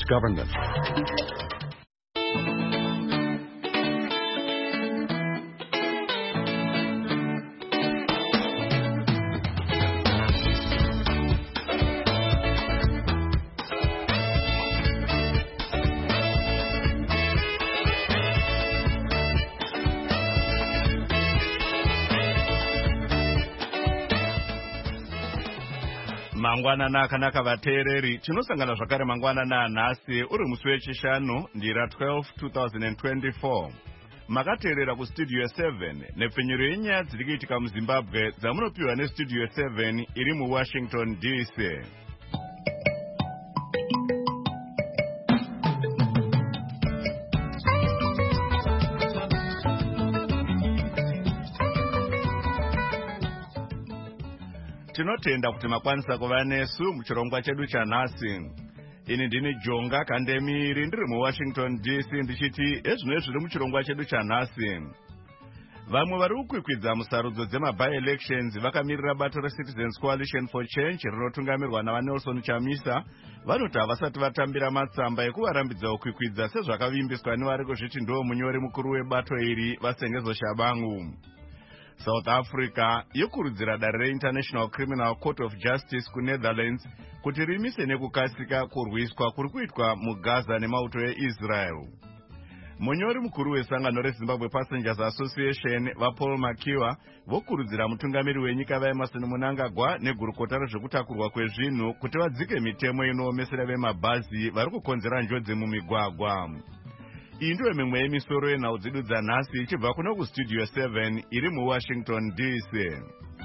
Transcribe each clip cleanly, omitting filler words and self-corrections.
government. Mangwanana akanaka vateereri, tinosangana zvakare mangwanana nhasi uri musi wechishanu ndira 12 2024. Makateerera kustudio 7 nepfenyuro yenyaya dziri kuitika muZimbabwe dzamunopiwa nestudio 7 iri muWashington DC. Tinotenda kuti makwanisa kuva nesu muchirongwa chedu chanhasi. Ini ndini Jonga Kandemiri ndiri muWashington DC ndichiti ezvino zviri muchirongwa chedu chanhasi. Vamwe vari kukwikwidza musarudzo dzema-by-elections vakamirira bato reCitizens Coalition for Change rinotungamirwa naVanelson Chamisa vanoti havasati vatambira matsamba ekuvarambidza kukwikwidza sezvakavimbiswa nevari kuzviti ndiwo munyori mukuru webato iri Vasengezo Shabangu. South Africa yokurudzira dare reInternational Criminal Court of Justice kuNetherlands kuti rimise nekukasika kurwiswa kuri kuitwa muGaza nemauto eIsrael. Munyori mukuru wesangano reZimbabwe Passengers Association vaPaul Makiwa vokurudzira mutungamiri wenyika vaEmmerson Mnangagwa negurukota rezvekutakurwa kwezvinhu kuti vadzike mitemo inoomesera vemabhazi vari kukonzera njodzi mumigwagwa. Iyi ndiyo mimwe yemisoro yenhau dzedu dzanhasi ichibva kuno kustudio 7 iri muWashington DC.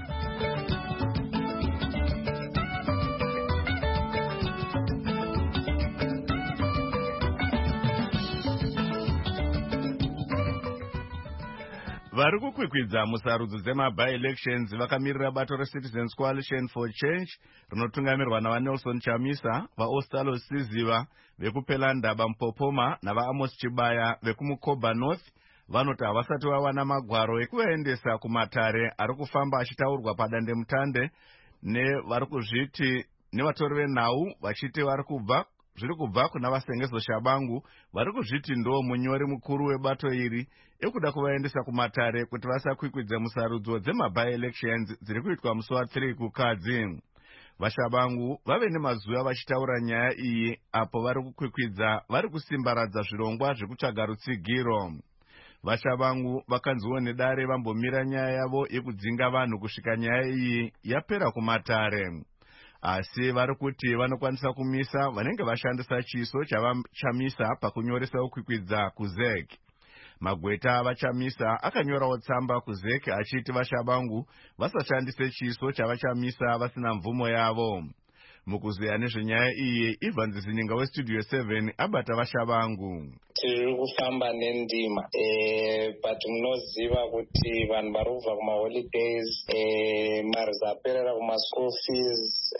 Vari kukwikwidza musarudzo dzema-by-elections vakamirira bato reCitizens Coalition for Change rinotungamirwa naVanelson Chamisa, vaOstalo Siziva vekuPelandaba Mpopoma navaAmos Chibaya vekumukoba North vanoti havasati vawana magwaro ekuvaendesa kumatare ari kufamba achitaurwa padandemutande nevari kuzviti nevatori venhau vachiti zviri kubva kuna Vasengezo Shabangu vari kuzviti ndo munyori mukuru webato iri ekuda kuvaendesa kumatare kuti vasakwikwidze musarudzo dzema-by-elections dziri kuitwa musi wa3 kukadzi. VaShabangu vave nemazuva vachitaura nyaya iyi apo vari kukwikwidza vari kusimbaradza zvirongwa zvekutsvaga rutsigiro. VaShabangu vakanziwo nedare vambomira nyaya yavo yekudzinga vanhu kusvika nyaya iyi yapera kumatare. Asi vari kuti vanokwanisa kumisa vanenge vashandisa chiso chavachamisa pakunyoresa kukwikwidza kuZEC. Magweta avachamisa akanyorawo tsamba kuZEC achiti VaShabangu vasashandise chiso chavachamisa vasina mvumo yavo. Mukuzeya nezvenyaya iyi, Ivan Zizininga westudio 7 abata VaShabangu. Tiri kufamba nendima but munoziva kuti vanhu vari kubva kumaholidays, mari dzaperera kumaschool fees,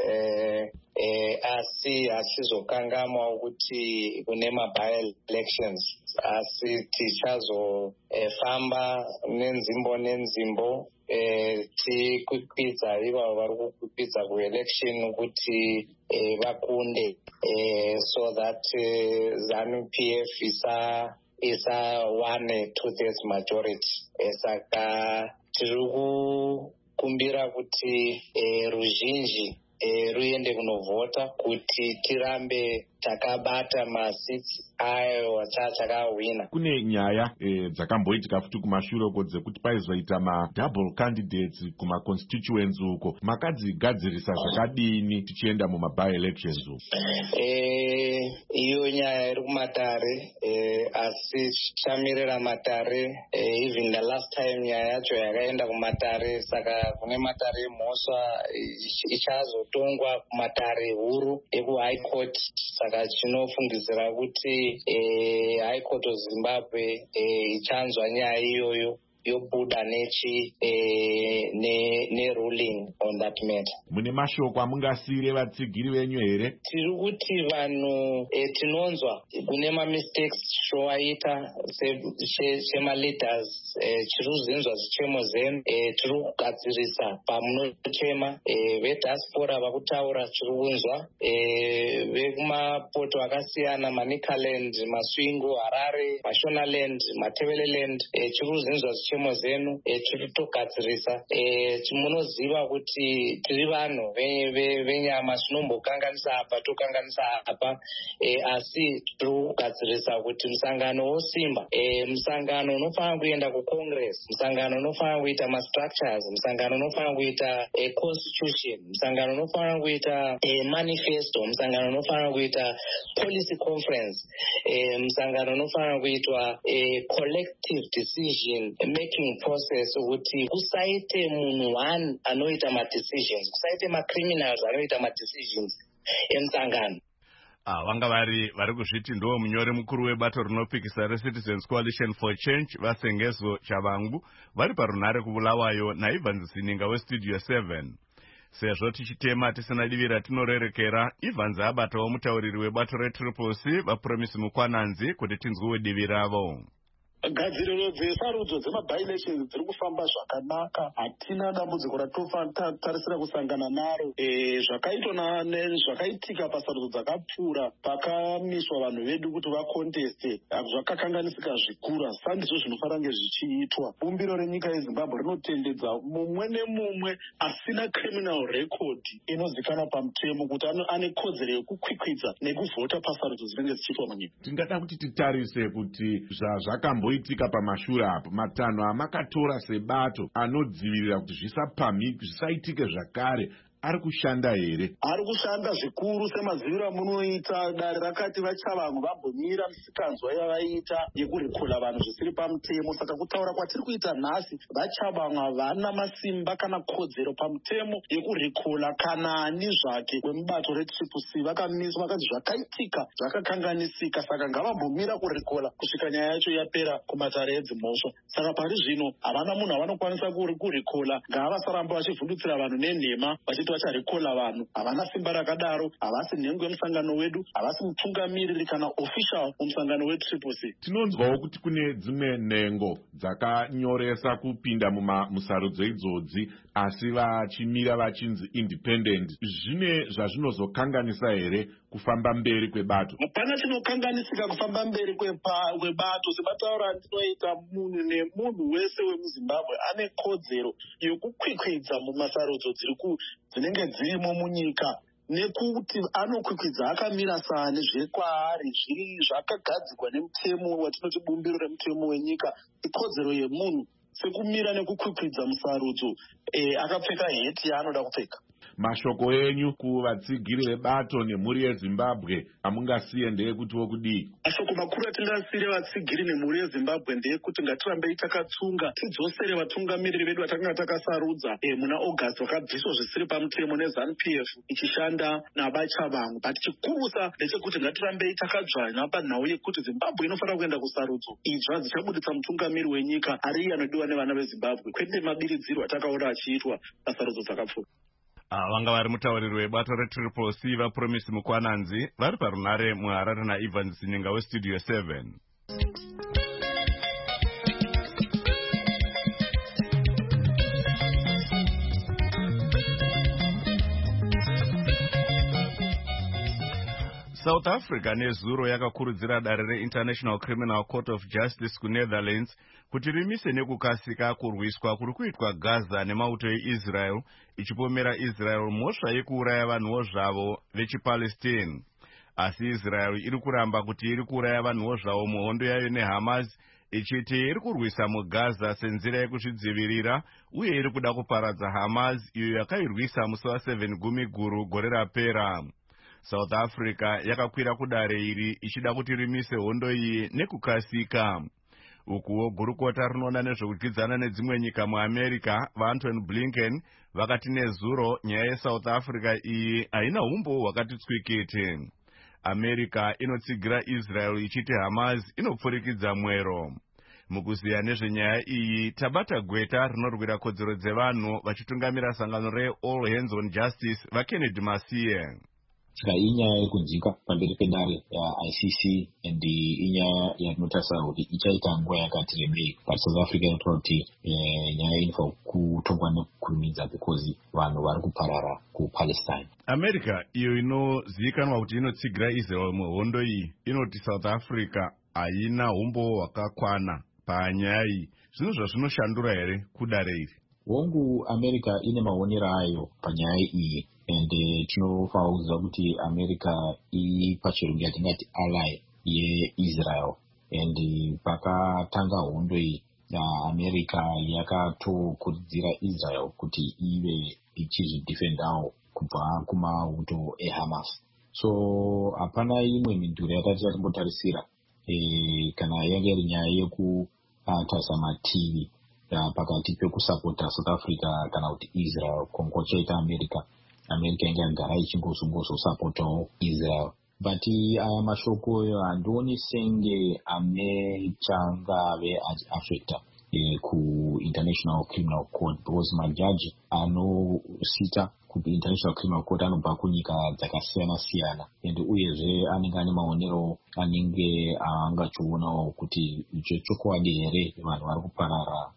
asi hatizokanganwa kuti kune ma-by-elections, asi tichazofamba nenzimbo tikwikwidza ivavo vari kukwikwidza kuelection kuti vakunde, so that ZANU-PF isa 1/2 majority. Saka tiri kukumbira kuti ruzhinji ruende kunovhota kuti tirambe takabata masits ayo watakawina. Kune nyaya dzakamboitika futi kumashure uko dzekuti paizoita ma-double candidates kuma-constituents uko. Makadzigadzirisa zvakadini tichienda muma-by-elections uko? Iyo nyaya iri kumatare, asi chamirira matare, even the last time nyaya yacho yakaenda kumatare, saka kune matare emhosva ichazotongwa kumatare huru ekuHigh Court. Saka chinofungidzira kuti High Court of Zimbabwe ichanzwa nyaya iyoyo yobuda neruling on that matter. Mune mashoko amungasiyire vatsigiri venyu here? Tiri kuti vanhu tinonzwa kune mistakes showaita sema-leaders chiri kuzinzwa zichemo zenu tiri kugadzirisa pamunochema vediaspora vakutaura chiri kunzwa vekumapoto akasiyana manicaland, masvingo, harare, mashonaland, mateveleland chiri kuzinzwa zichemo zenu tiri kutogadzirisa. Munoziva kuti tiri vanhu venyama zvinombokanganisa apa tokanganisa apa asi tiri kugadzirisa kuti musangano wosimba, musangano unofanira kuenda kucongress, musangano unofanira kuita mastructures, musangano unofanira kuita constitution, musangano unofanira kuita manifesto, musangano unofanira kuita policy conference, musangano unofanira kuitwa collective decision making process kuti kusaite munhu one anoita madecisions, kusaite macriminals anoita madecisions emusangano. Vanga vari kuzviti ndo munyori mukuru webato rinopikisa reCitizens Coalition for Change vasengezo Chavangu vari parunhare kuBulawayo naIvans Sininga westudio 7. Sezvo tichitema tisina divi ratinorerekera, Ivans abatawo mutauriri webato reTriple-C vaPromise Mukwananzi kuti tinzwewo divi ravo. Gadziriro dzesarudzo dzema-by-elections dziri kufamba zvakanaka. Hatina dambudziko ratotarisira kusangana naro. Zvakaitika pasarudzo dzakapfuura pakamiswa vanhu vedu kuti vakonteste zvakakanganisika zvikuru. Saka ndizvo zvinofanira kunge zvichiitwa. Bumbiro renyika yeZimbabwe rinotendedza mumwe nemumwe asina criminal record inozikanwa pamutemo kuti ane kodzero yekukwikwidza nekuvhota pasarudzo dzinenge dzichiitwa munyika. Tingada kuti titarise kuti zvakamboitika pamashure apo matanho amakatora sebato anodzivirira kuti zvisaitike zvakare ari kushanda here? Ari kushanda zvikuru semaziviro amunoita. Dare rakati vaChavangu vambomira misikanzwa yavaiita yekurikola vanhu zvisiri pamutemo. Saka kutaura kwatiri kuita nhasi, vaChavangu havana masimba kana kodzero pamutemo yekurikola kana ani zvake wemubato reTriple-C. Vakamiswa vakati zvakaitika zvakakanganisika, saka ngavambomira kurikola kusvika nyaya yacho yapera kumatare edzimhosva. Saka pari zvino havana munhu avanokwanisa kurikola. Ngavasaramba vachivhundutsira vanhu nenhema vachiti vacharikola vanhu. Havana simba rakadaro, havasi nhengo yemusangano wedu, havasi mutungamiriri kana official mumusangano weTriple-C. Tinonzwawo kuti kune dzimwe nhengo dzakanyoresa kupinda musarudzo idzodzi asi vachimira vachinzi independent. Zvine zvazvinozokanganisa here kufamba mberi kwebato? Hapana chinokanganisika kufamba mberi kwebato. Sebataura ndinoita munhu nemunhu wese wemuZimbabwe ane kodzero yokukwikwidza mumasarudzo dzinenge dzirimo munyika, nekuti anokwikwidza akamira sane zvekwaari zviri zvakagadzirwa nemutemo watinoti bumbiro remutemo wenyika. Ikodzero yemunhu sekumira nekukwikwidza musarudzo akapfeka heti yaanoda kupfeka. Mashoko enyu kuvatsigiri vebato nemhuri yeZimbabwe amungasiye ndeyekuti wokudii? Mashoko makuru atingasire vatsigiri nemhuri yeZimbabwe ndeyekuti ngatirambei takatsunga tidzosere vatungamiriri vedu vatakanga takasarudza muna August vakabviswa zvisiri pamutemo neZANU-PF ichishanda nabaChavangu. But chikurusa ndechekuti ngatirambei takadzvanya panhau yekuti Zimbabwe inofanira kuenda kusarudzo. Idzva dzichabuditsa mutungamiri wenyika ari anodiwa nevana veZimbabwe, kwete mabiridzirwo atakaona achiitwa pasarudzo dzakapfuura. Vanga vari mutauriri webato reTriple-C vaPromise Mukwananzi vari parunhare muHarare naIvans Sininga westudio 7. South Africa nezuro yakakurudzira dare reInternational Criminal Court of Justice kuNetherlands kuti rimise nekukasika kurwiswa kuri kuitwa Gaza nemauto eIsrael ichipomera Israel mhosva yekuuraya vanhuwo zvavo vechiPalestine. Asi Israel iri kuramba kuti iri kuuraya vanhuwo zvavo muhondo yayo neHamas, ichiti iri kurwisa muGaza senzira yekuzvidzivirira uye iri kuda kuparadza Hamas iyo yakairwisa musi wa7 Gumiguru gore rapera. South Africa yakakwira kudare iri ichida kuti rimise hondo iyi nekukasika. Ukuwo gurukota rinoona nezvekudyidzana nedzimwe nyika muAmerica vaAntony Blinken vakati nezuro nyaya yeSouth Africa iyi haina umbo hwakati tswikiti. America inotsigira Israel ichiti Hamas inopfurikidza mwero. Mukuziya nezvenyaya iyi tabata gweta rinorwira kodzero dzevanhu vachitungamira sangano reAll Hands on Justice vaKennedy Masiye. Saka inyaya yekunzika pamberi pedare ICC and inyaya yatinotarisa kuti ichaita nguva yakati rebei, but South Africa inotaura kuti nyaya inofanira kutongwa nekukurumidza because vanhu vari kuparara kuPalestine. America iyo inozivikanwa kuti inotsigira Israel muhondo iyi inoti South Africa haina umbo hwakakwana panyaya iyi. Zvinhu zvazvinoshandura here kudare iri? Hongu America ine maonero ayo panyaya iyi, and tinofanira kuziva kuti America pachirungu yatingati ally yeIsrael, and pakatanga hondo iyi America yakatokurudzira Israel kuti ive ichizvidefendawo kubva kumauto eHamas. So hapana imwe midhuri yatati tatimbotarisira kana yange iri nyaya yekutarisa mativi pakati pekusapota South Africa kana kuti Israel kongochaita America inge yagara ichingozongozosapotawo Israel. But aya mashoko handioni senge amechangave achiafecta ku-International Criminal Court, because majaji anosita ku-International Criminal Court anobva kunyika dzakasiyana-siyana, and uyezve anenge ane maonero anenge angachionawo kuti chokwadi here vanhu vari kuparara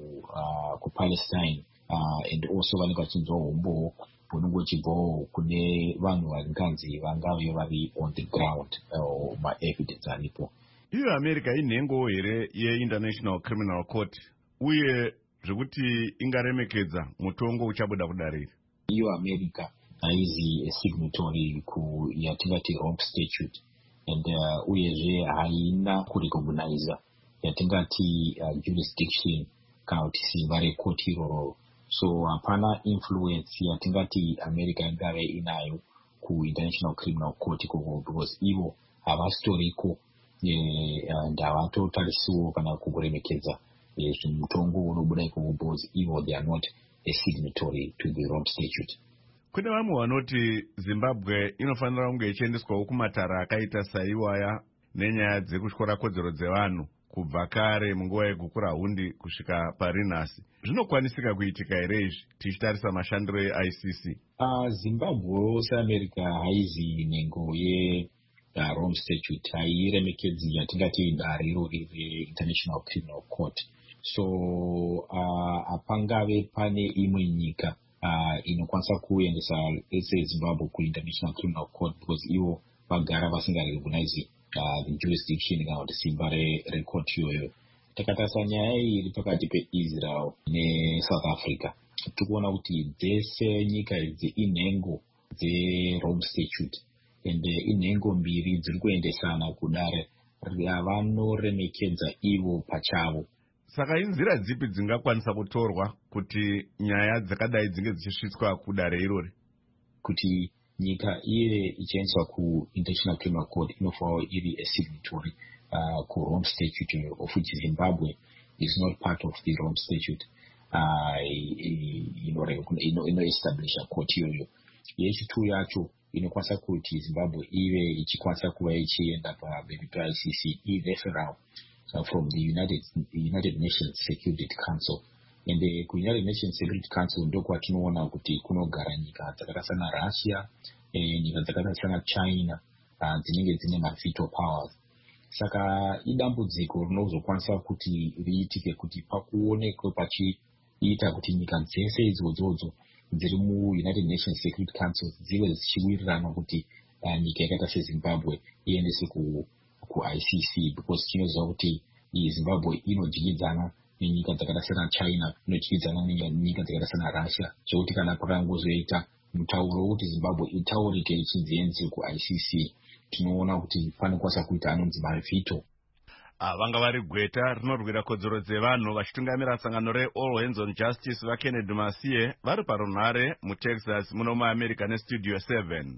kuPalestine, and also vanenge vachinzwa umbo hunenge uchibvawo kune vanhu varinganzi vangave vari on the ground, ma-evidence aripo. Iyo America inhengo here yeInternational Criminal Court, uye zvekuti ingaremekedza mutongo uchabuda kudarira. Iyo America haizi signatory yatingati Rome Statute, and uyezve haina kurecognize yatingati jurisdiction kana kuti simba rekoti iroro. So hapana influence yatingati America ingave inayo ku-International Criminal Court ikoko, because ivo havasitoriko and havatotarisiwo kana kuremekedza mutongo unobuda ikoko, because ivo they are not a signatory to the Rome Statute. Kune vamwe vanoti Zimbabwe inofanira kunge ichiendeswawo kumatara akaita saiwaya nenyaya dzekutyora kodzero dzevanhu kubva kare munguva yekukura hundi kusvika parinhasi. Zvinokwanisika kuitika here izvi tichitarisa mashandiro eICC? Zimbabwe seAmerica haizi nhengo yeRome Statute, hairemekedzi yatingati dariro reInternational Criminal Court. So hapangave pane imwe nyika inokwanisa kuendesa Zimbabwe kuInternational Criminal Court, because ivo vagara vasingarecognize the jurisdiction kana kuti simba rekoti iyoyo. Takatarisa nyaya iyi iri pakati peIsrael neSouth Africa, tikuona kuti dzese nyika idzi inhengo dzeRome Statute, and inhengo mbiri dziri kuendesana kudare vanoremekedza ivo pachavo. Saka inzira dzipi dzingakwanisa kutorwa kuti nyaya dzakadai dzinge dzichisvitswa kudare irori? Kuti nyika iye ichiendeswa kuInternational Criminal Court inofanira iri a signatory kuRome Statute, of which Zimbabwe is not part of the Rome Statute. Inoestablisha court iyoyo. Yechitu yacho inokwanisa kuti Zimbabwe ive ichikwanisa kuva ichienda pamberi peICC referral from the United Nations Security Council. And the United Nations Security Council ndokwatinoona kuti kunogara nyika dzakaita sana Russia, nyika dzakaita sana China, dzinenge dzine ma-veto powers. Saka idambudziko rinozokwanisa kuti riitike kuti pakuonekwe pachiita kuti nyika dzese idzodzo dziri muUnited Nations Security Council dzive dzichiwirirana kuti nyika yakaita seZimbabwe iendese kuICC, because tinoziva kuti Zimbabwe inodyidzana nenyika dzakaita sana China, inodyidzana nenyika dzakaita sana Russia, zvekuti kana pakangozoita mutauro wekuti Zimbabwe itaurike ichinzi iendese kuICC, tinoona kuti panokwanisa kuita anonzi mavhito. Vanga vari gweta rinorwira kodzero dzevanhu vachitungamira sangano reAll Hands on Justice vaKennedy Masiye vari parunhare muTexas muno muAmerica neStudio 7.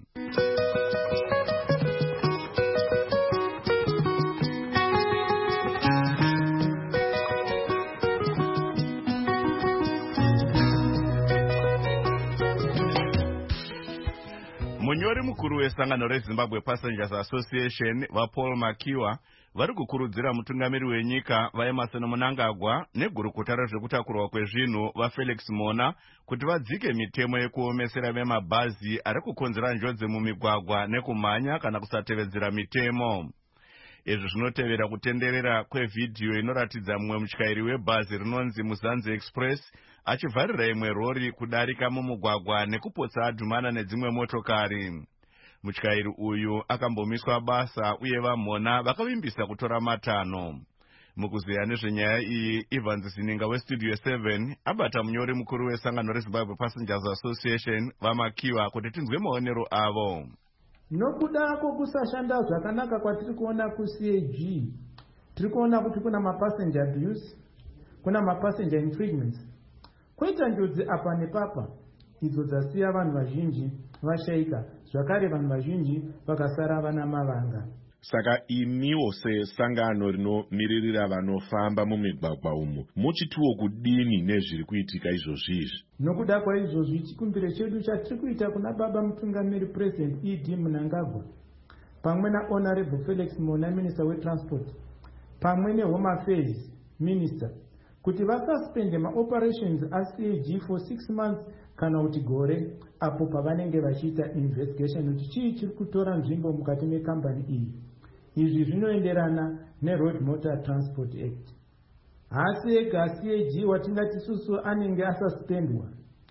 Munyori mukuru wesangano reZimbabwe Passengers Association vaPaul Makiwa vari kukurudzira mutungamiri wenyika vaEmerson Mnangagwa negurukuta rezvekutakurwa kwezvinhu vaFelix Mona kuti vadzike mitemo yekuomesera vemabhazi ari kukonzera njodzi mumigwagwa nekumhanya kana kusatevedzera mitemo. Izvi zvinotevera kutenderera kwevhidhiyo inoratidza mumwe mutyairi webhazi rinonzi Muzanzi Express achivharira imwe rori kudarika mumugwagwa nekupotsa adhumana nedzimwe motokari. Mutyairi uyu akambomiswa basa uye vaMona vakavimbisa kutora matanho. Mukuzeya nezvenyaya iyi, Evans Zininga weStudio 7 abata munyori mukuru wesangano reZimbabwe Passengers Association vaMakiwa kuti tinzwe maonero avo. Nokuda kwokusashanda zvakanaka kwatiri kuona kuCAG, tiri kuona kuti kuna mapassenger abuse, kuna mapassenger infringements, koita njodzi apa nepapa idzo dzasiya vanhu vazhinji vashaika, zvakare vanhu vazhinji vakasara vana mavanga. Saka imiwo sesangano rinomiririra vanofamba mumigwagwa umu muchitiwo kudini nezviri kuitika izvozvizvi? Nokuda kwaizvozvi chikumbiro chedu chatiri kuita kuna baba mutungamiri President E.D. Mnangagwa pamwe naHonorable Felix Mona, Minister weTransport, pamwe neHome Affairs Minister, kuti vasuspende maoperations aCAG for 6 months kana kuti gore apo pavanenge vachiita investigation kuti chii chiri kutora nzvimbo mukati mekambani iyi. Izvi zvinoenderana neRoad Motor Transport Act. Hasi ega CAG watingati susu anenge asuspendwa,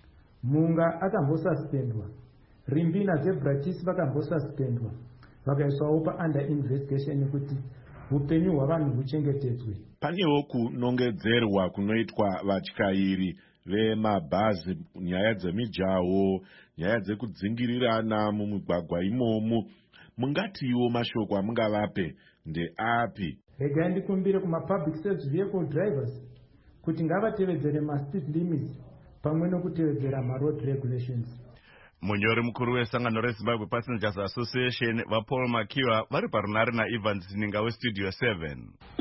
Munga akambosuspendwa, Rimbi naZebratisi vakambosuspendwa, vakaiswawo paUnder investigation kuti upenyu hwavanhu huchengetedzwe. Panewo kunongedzerwa kunoitwa vatyairi vemabhazi, nyaya dzemijaho, nyaya dzekudzingirirana mumigwagwa imomo. Mungatiwo mashoko amungavape ndeapi? Regai ndikumbire kuma-public service vehicle drivers kuti ngavatevedzere ma-speed limits pamwe nokutevedzera ma-road regulations. Munyori mukuru wesangano reZimbabwe Passengers Association vaPaul Makiwa vari parunare naEvans Zininga weStudio 7.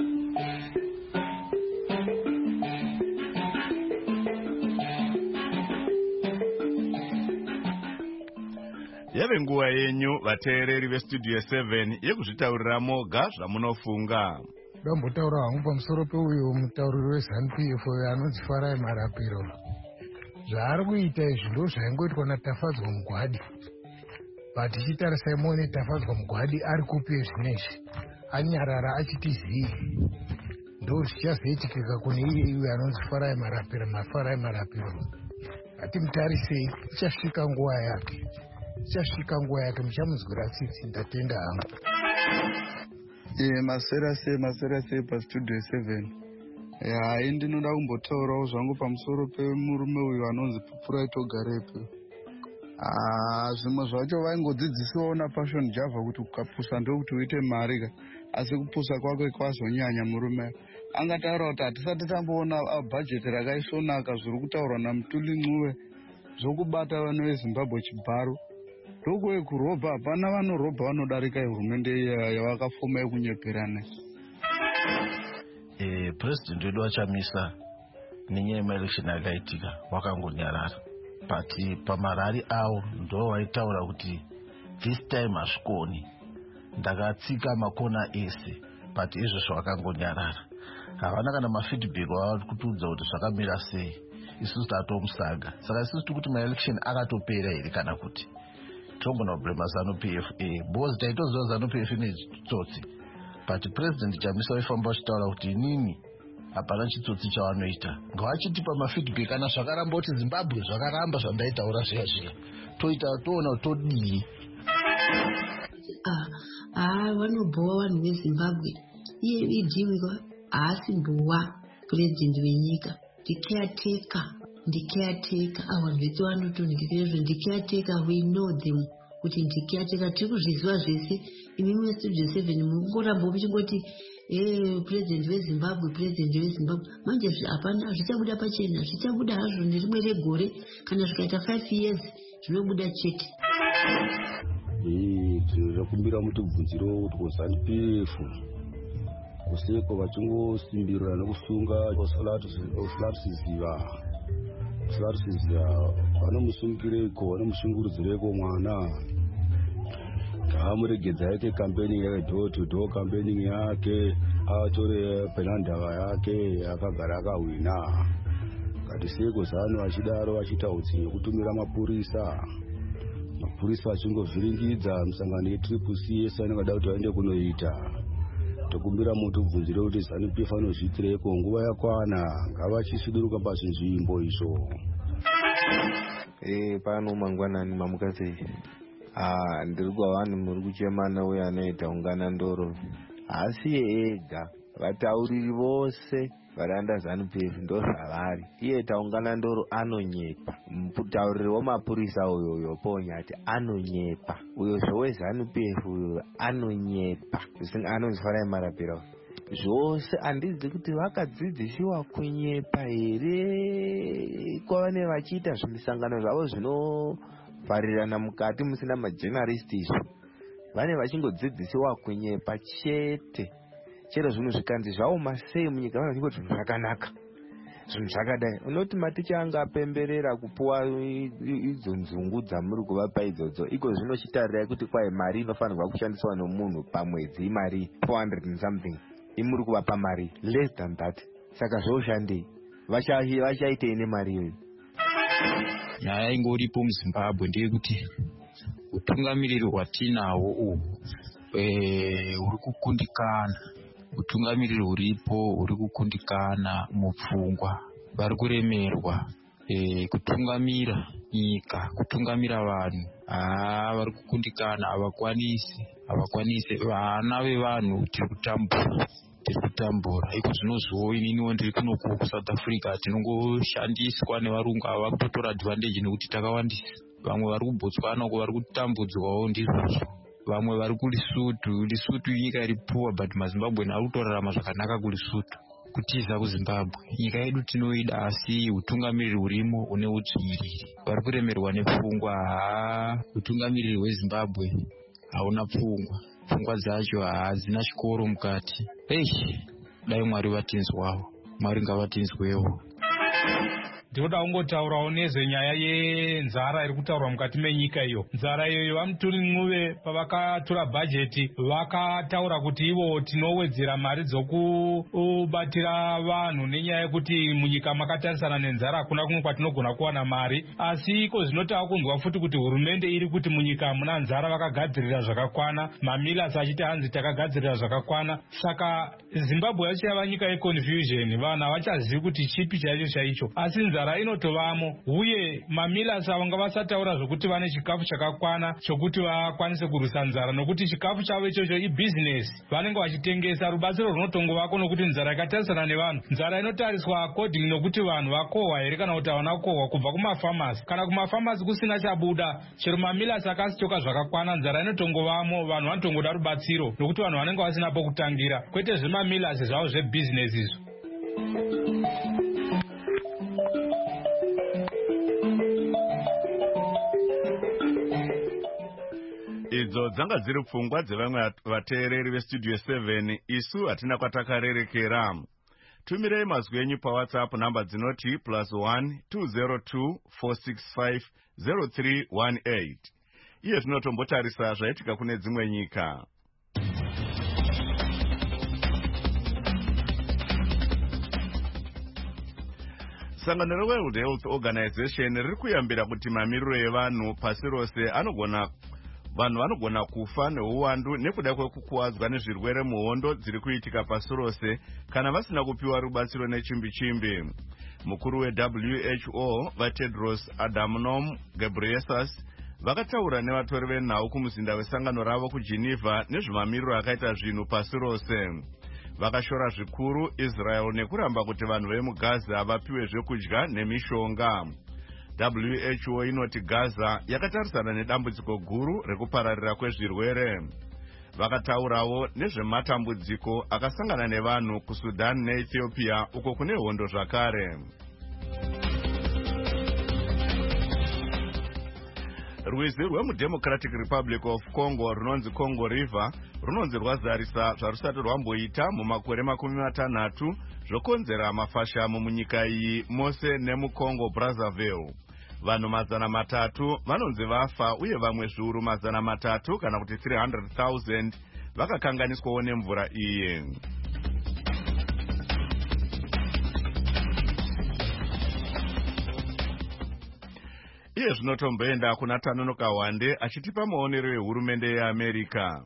Yave nguva yenyu vateereri veStudio 7 yekuzvitaurira moga zvamunofunga. Ndombotaura hangu pamusoro peuyo mutauriri weZANU-PF anonzi Farai Marapiro. Zvaari kuita izvi ndo zvaingoitwa naTafadzwa Mugwadi. But tichitarisai muone Tafadzwa Mugwadi ari kupi zvinezvi, anyarara achiti zii. Ndo zvichazoitikika kune iye anonzi Farai Marapiro, maFarai Marapiro. Hatimutarisei, ichasvika nguva yake. Ichasvika nguva yake, muchamuzwira tsitsi, ndatenda hangu. Masera se paStudio 7. Hai, ndinoda kumbotaurawo zvangu pamusoro pemurume uyu anonzi Pupura Itogarepe. Zvimwe zvacho vaingodzidzisiwawo naPassion Java kuti ukapusa ndokuti uite mari ka, asi kupusa kwake kwazonyanya murume. Angataura kuti hatisati tamboona bhajeti rakaisvonaka zviri kutaurwa naMutuli Ncube zvokubata vanhu veZimbabwe chibharo. Ndokuwe kurobha, hapana vanorobha vanodarika hurumende yavakafoma yekunyeperana. President wedu waChamisa nenyaya yemaelection akaitika wakangonyarara, but pamarari avo ndo vaitaura kuti this time hazvikoni, ndakatsika makona ese, but izvozvo wakangonyarara. Havana kana mafeedback wavari kutiudza kuti zvakamira sei, isusu tatomusaga. Saka isusu tiri kuti maelection akatopera here kana kuti tongona kublema ZANU-PF, because taitoziva ZANU-PF nechitsotsi, but President Chamisa waifamba achitaura kuti inini hapana chitsotsi chavanoita. Ngavachitipa mafeedback kana zvakaramba kuti Zimbabwe zvakaramba zvandaitaura zviya zviya, toona kuti todii. Vanobhowa vanhu veZimbabwe. Iye idhiwika haasimbowa president wenyika, ndicaretaker. Ava vete vanotonhekera ndicaretaker, we know them kuti ndicaretaker, tiri kuzviziva zvese. Imimi weStudio 7 mungoramba muchingoti president weZimbabwe. Manje hapana, zvichabuda pachena, zvichabuda hazvo nerimwe regore, kana zvikaita 5 years zvinobuda chete. Tinokumbira mutibvunziro kuti kuZANU-PF kuseko vachingosimbirira nekusunga usilatusiziva vanomusungireko, vanomushungurudzireko mwana. ngaamuregedza yake campaigning yake door to door campaigning yake, atore penandava yake akagara akawina. Ngatiseko zano achidaro achita utsinye kutumira mapurisa achingovhiringidza musangano yetriple C yese anengada kuti vaende kunoita. Tokumbira mutu kubvunzire kuti ZANU-PF anozviitireko nguva yakwana, ngavachisuduruka pazvinzvimbo izvo. Pano mangwanani mamukadzi, ndiri kwavanhu muri kuchemana uye anoita ungana ndoro, asi ega vatauriri vose varanda ZANU-PF ndo zvavari. Iye taungana ndoro anonyepa, mutauriri wamapurisa uyoyo ponyati anonyepa, uyo zvowe ZANU-PF uyoyo anonyepa, anonzi Farai Marapira. Zvose handidzi kuti vakadzidzishiwa kunyepa here kwavane vachiita zvimisangano zvavo zvinovharirana mukati musina majournalist izvo. Vane vachingodzidzisiwa kunyepa chete. Chero zvinhu zvikanzi zvaoma sei munyika vana vachingoti zvinhu zvakanaka, zvinhu zvakadai. Unoti maticha anga apemberera kupuwa idzo nzungu dzamuri kuvapa idzodzo, iko zvinochitarirai kuti kwai mari inofanirwa kushandiswa nomunhu pamwedzi imari 400 and something, imuri kuvapa mari less than that. Saka zvoshandei? Vachaitei nemari iyoyo? Nyaya ingoripo muZimbabwe ndeyekuti utungamiriri hwatinahwo uhu huri kukundikana. Utungamiriri huripo huri kukundikana mupfungwa, vari kuremerwa kutungamira nyika, kutungamira vanhu. Vari kukundikana, havakwanisi. Vana vevanhu tiri kutambura. Iko zvinozvo ininiwo ndiri kunoku kuSouth Africa tinongoshandiswa nevarungu ava kutotora advantage nekuti takawandisa. Vamwe vari kubotswana uko vari kutambudzwawo ndizvozvo. Vamwe vari kuLesotho nyika iripuwa, but maZimbabwe ari kutorarama zvakanaka kuLesotho. Kutiza kuZimbabwe, nyika yedu tinoida, asi utungamiriri hurimo une udzviriri. Vari kuremerwa nepfungwa. Utungamiriri hweZimbabwe hauna pfungwa dzacho hadzina chikoro mukati. Dai Mwari vatinzwawo, Mwari ngavatinzwewo. Ndinoda kungotaurawo nezvenyaya yenzara iri kutaurwa mukati menyika iyo. Nzara iyoyo vamutori Ncube pavakatora bhajeti vakataura kuti ivo tinowedzera mari dzokubatira vanhu nenyaya yekuti munyika makatarisana nenzara hakuna kumwe kwatinogona kuwana mari. Asi iko zvinotava kunzwa futi kuti hurumende iri kuti munyika muna nzara vakagadzirira zvakakwana, mamilasi achiti hanzi takagadzirira zvakakwana. Saka Zimbabwe yacho yava nyika yeconfusion, vanhu havachazivi kuti chipi chaicho. Asi nzara inotovamo, uye mamilasi avo ngavasataura zvokuti vane chikafu chakakwana chokuti vakwanise kurwisa nzara, nokuti chikafu chavo ichocho ibhizinesi. Vanenge vachitengesa, rubatsiro runotongovako nokuti nzara ikatarisana nevanhu. Nzara inotariswa according nokuti vanhu vakohwa here kana kuti havana kukohwa kubva kumafamasi. Kana kumafamasi kusina chabuda, chero mamilasi akasitoka zvakakwana, nzara inotongovamo, vanhu vanotongoda rubatsiro nokuti vanhu vanenge vasina pokutangira, kwete zvemamilasi zvavo zvebhizinesi izvo. Idzo dzanga dziri pfungwa dzevamwe vateereri vestudio 7. Isu hatina kwatakarerekera. Tumirei mazwi enyu paWhatsApp namba dzinoti +1 202 465 0318. Iye zvinotombotarisa zvaitika kune dzimwe nyika. Sangano reWorld Health Organization riri kuyambira kuti mamiriro evanhu pasi rose vanhu vanogona kufa neuwandu nekuda kwekukuwadzwa nezvirwere muhondo dziri kuitika pasi rose kana vasina kupiwa rubatsiro nechimbi-chimbi. Mukuru weWHO vaTedros Adhanom Ghebreyesus vakataura nevatori venhau kumuzinda wesangano ravo kuGeneva nezvemamiriro akaita zvinhu pasi rose. Vakashora zvikuru Israel nekuramba kuti vanhu vemuGaza vapiwe zvekudya nemishonga. WHO inoti Gaza yakatarisana nedambudziko guru rekupararira kwezvirwere. Vakataurawo nezvematambudziko akasangana nevanhu kuSudan neEthiopia uko kune hondo zvakare. Rwizi rwemuDemocratic Republic of Congo runonzi Congo River runonzi rwazarisa zvarusati rwamboita mumakore 60 zvokonzera mafashamu munyika iyi mose nemuCongo Brazzaville. vanhu 300 vanonzi vafa uye vamwe zviuru 300 kana kuti 300,000 vakakanganiswawo nemvura iyi. Iye zvinotomboenda kuna Tanonoka Wande achitipa maonero ehurumende yeAmerika.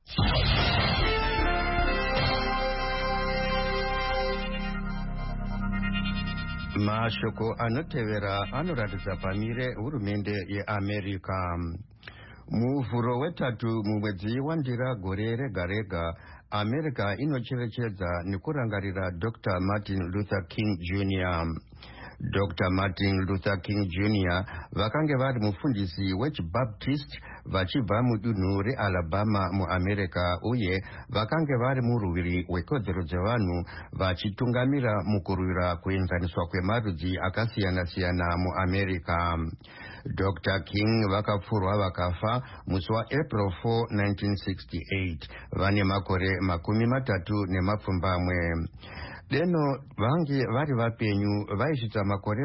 Mashoko anotevera anoratidza pamire hurumende yeAmerika. Muvhuro wetatu mumwedzi wandira gore rega rega, America inocherechedza nekurangarira Dr. Martin Luther King Jr. Dr. Martin Luther King Jr. vakange vari mufundisi wechiBaptist vachibva mudunhu reAlabama muAmerika uye vakange vari murwiri wekodzero dzevanhu vachitungamira mukurwira kuenzaniswa kwemarudzi akasiyana-siyana muAmerika. Dr. King vakapfurwa vakafa musi waApril 4, 1968 vane makore 30 Deno vange vari vapenyu vaisvitsa makore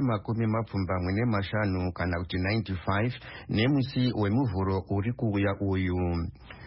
25 kana kuti 95 nemusi wemuvhuro uri kuuya uyu.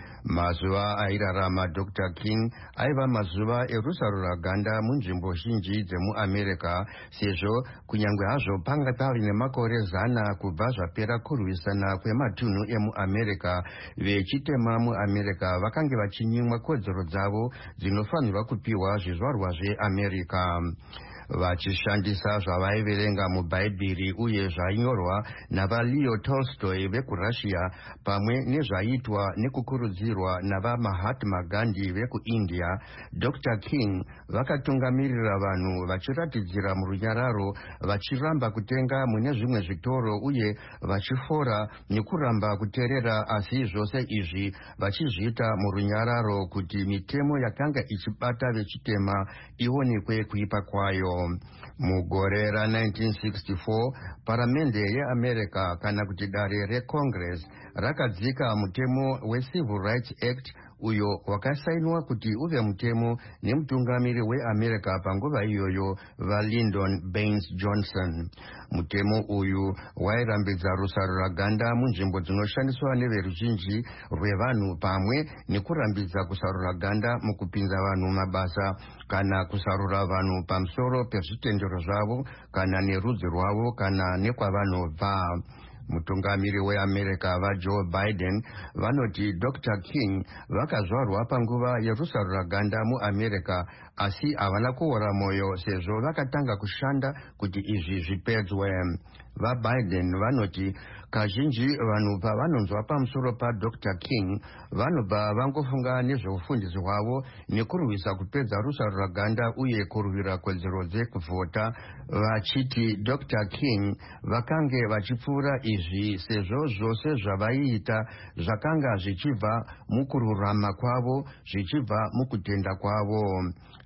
Mazuva airarama Dr. King aiva mazuva erusarura ganda munzvimbo zhinji dzemuAmerika, sezvo kunyange hazvo panga pari nemakore 100 kubva zvapera kurwisana kwematunhu emuAmerika, vechitema muAmerika vakange vachinyimwa kodzero dzavo dzinofanirwa kupiwa zvizvarwa zveAmerika. Vachishandisa zvavaiverenga mubhaibheri uye zvainyorwa navaLeo Tolstoy vekuRussia pamwe nezvaiitwa nekukurudzirwa navaMahatma Gandhi vekuIndia, Dr. King vakatungamirira vanhu vachiratidzira murunyararo, vachiramba kutenga mune zvimwe zvitoro uye vachifora nekuramba kuteerera, asi zvose izvi vachizviita murunyararo kuti mitemo yakanga ichibata vechitema ionekwe kuipa kwayo. Mugore ra1964 paramende yeAmerika kana kuti dare reCongress rakadzika mutemo weCivil Rights Act uyo wakasainwa kuti uve mutemo nemutungamiri weAmerika panguva iyoyo vaLyndon Baines Johnson. Mutemo uyu wairambidza rusarura ganda munzvimbo dzinoshandiswa neveruzhinji rwevanhu pamwe nekurambidza kusarura ganda mukupinza vanhu mabasa kana kusarura vanhu pamusoro pezvitendero zvavo kana nerudzi rwavo kana nekwavanobva. Mutungamiri weAmerika vaJoe Biden vanoti Dr. King vakazvarwa panguva yerusarura ganda muAmerika, asi havana kuora moyo sezvo vakatanga kushanda kuti izvi zvipedzwe. VaBiden vanoti kazhinji vanhu pavanonzwa pamusoro paDr. King vanobva vangofunga nezveufundisi hwavo nekurwisa kupedza rusarura ganda uye kurwira kodzero dzekuvhota, vachiti Dr. King vakange vachipfuura izvi sezvo zvose zvavaiita zvakanga zvichibva mukururama kwavo, zvichibva mukutenda kwavo.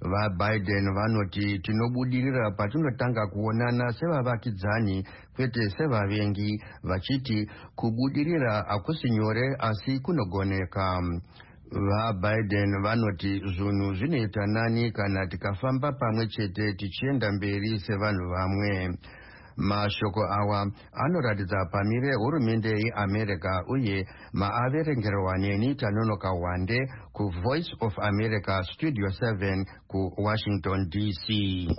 VaBiden vanoti tinobudirira patinotanga kuonana sevavakidzani kwete sevavengi, vachiti kubudirira hakusi nyore asi kunogoneka. VaBiden vanoti zvinhu zvinoita nani kana tikafamba pamwe chete tichienda mberi sevanhu vamwe. Mashoko awa anoratidza pamire hurumende yeAmerika uye maaverengerwa neni Tanonoka Wande kuVoice of America Studio 7 kuWashington DC.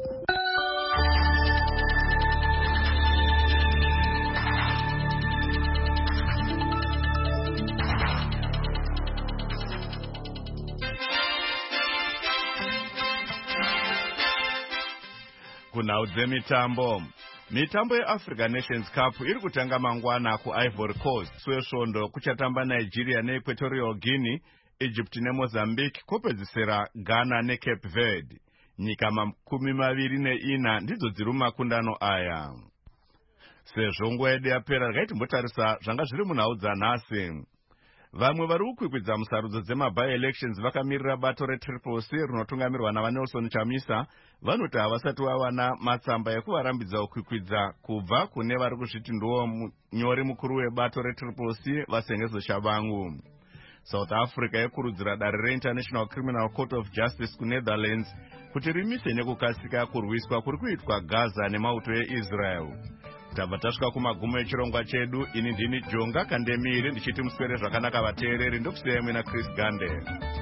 Kunhau dzemitambo. Mitambo yeAfrica Nations Cup iri kutanga mangwana kuIvory Coast. Swesvondo kuchatamba Nigeria neEquatorial Guinea, Egypt neMozambique, kopedzisira Ghana neCape Verde. Nyika 24 ndidzo dziri mumakundano aya. Sezvo nguva yedu yapera rikaitimbotarisa zvanga zviri munhau dzanhasi. Vamwe vari kukwikwidza musarudzo dzema-by-elections vakamirira bato reTriple C rinotungamirwa navaNelson Chamisa vanoti havasati vawana matsamba ekuvarambidza kukwikwidza kubva kune vari kuzviti ndiwo munyori mukuru webato reTriple C vaSengezo Shabangu. South Africa yekurudzira dare reInternational Criminal Court of Justice kuNetherlands kuti rimise nekukasika kurwiswa kuri kuitwa Gaza nemauto eIsrael. tabva tasvika kumagumo echirongwa chedu. Ini ndini Jonga Kandemiri ndichiti muswere zvakanaka vateereri. Ndokusiyai mwena Chris Gande.